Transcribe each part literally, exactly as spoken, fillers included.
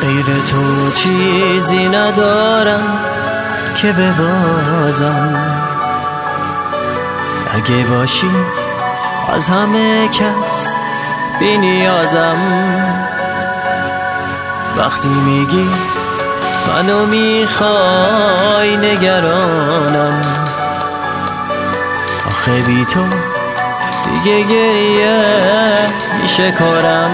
غیر تو چیزی ندارم که ببازم. اگه باشی از همه کس بی نیازم. وقتی میگی منو میخوای نگرانم. آخه بی تو دیگه گریه میشه کارم.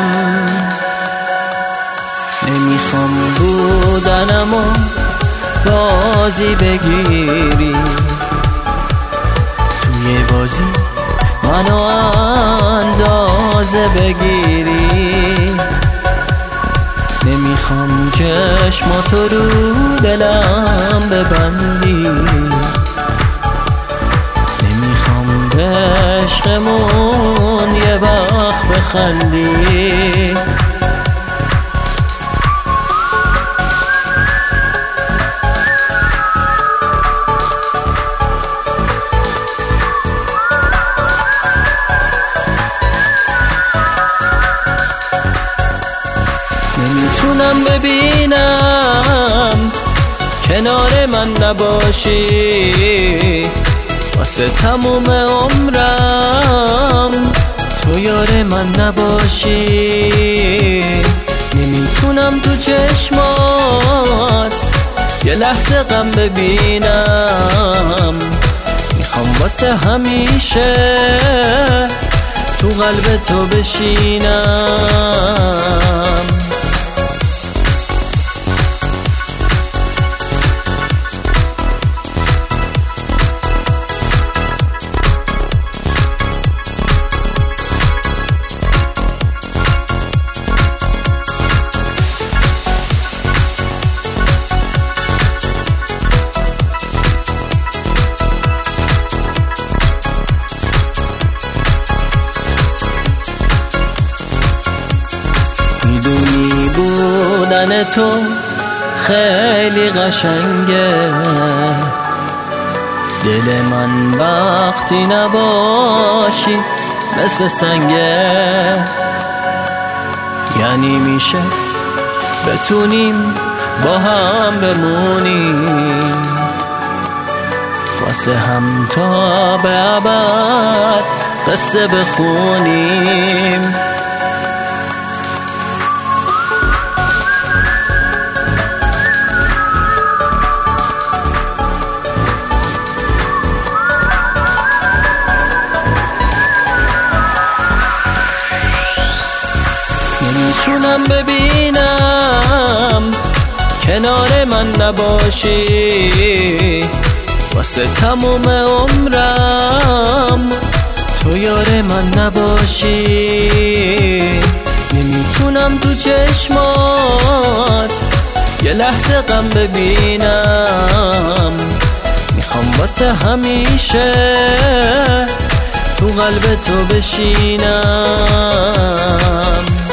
نمیخوام بودنمو بازی بگیری، توی بازی منو اندازه بگیری. نمیخوام چشماتو رو دلم ببندی، نمیخوام به عشقمون یه وقت بخندی. نمیتونم ببینم کنار من نباشی، واسه تموم عمرم تو یار من نباشی. نمیتونم تو چشمات یه لحظه غم ببینم. میخوام واسه همیشه تو قلب تو بشینم. میدونی بودن تو خیلی قشنگه، دل من وقتی نباشی مثل سنگه. یعنی میشه بتونیم با هم بمونیم، واسه هم تا به ابد قصه بخونیم. نمیتونم ببینم کنار من نباشی، واسه تموم عمرم تو یار من نباشی. نمیتونم تو چشمات یه لحظه غم ببینم. میخوام واسه همیشه تو قلب تو بشینم.